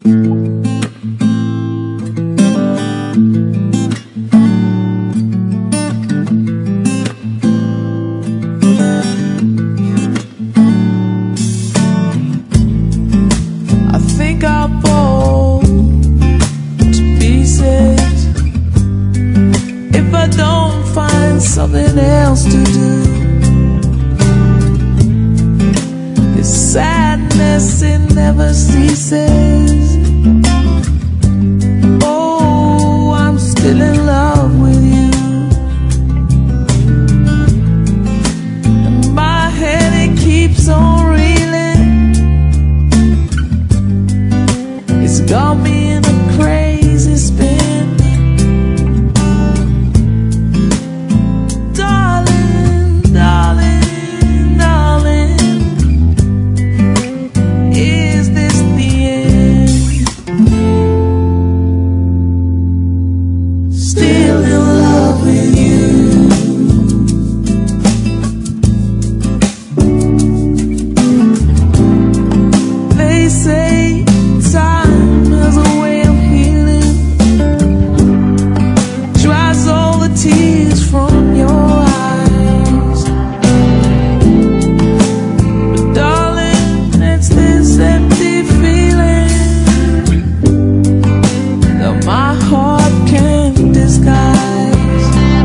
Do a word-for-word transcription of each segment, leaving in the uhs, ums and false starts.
I think I'll fall to pieces if I don't find something else to do. This sadness, it never ceases. Oh, I'm still in love with you, and my head, it keeps on reeling. It's got me in a crazy spin. Darling, darling, darling, is this the end? Still in love with you. They say time has a way of healing, dries all the tears from your eyes. But darling, it's this empty feeling that my heart can't disguise.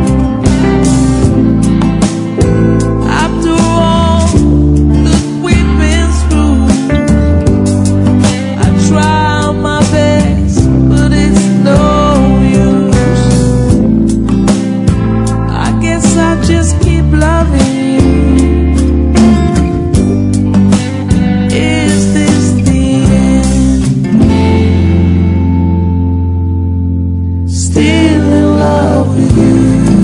After all that we've been through, I try my best, but it's no use. I guess I just keep loving you. Is this the end? Still in love with you.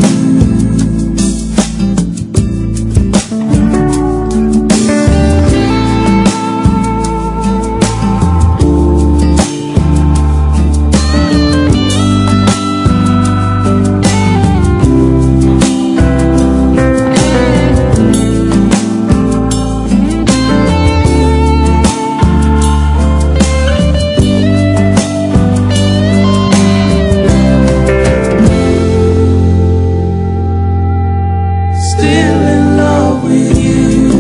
Still in love with you.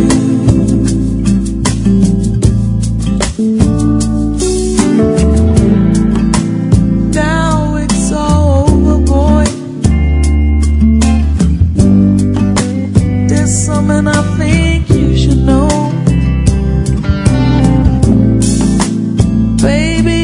Now it's all over, boy. There's something I think you should know, baby.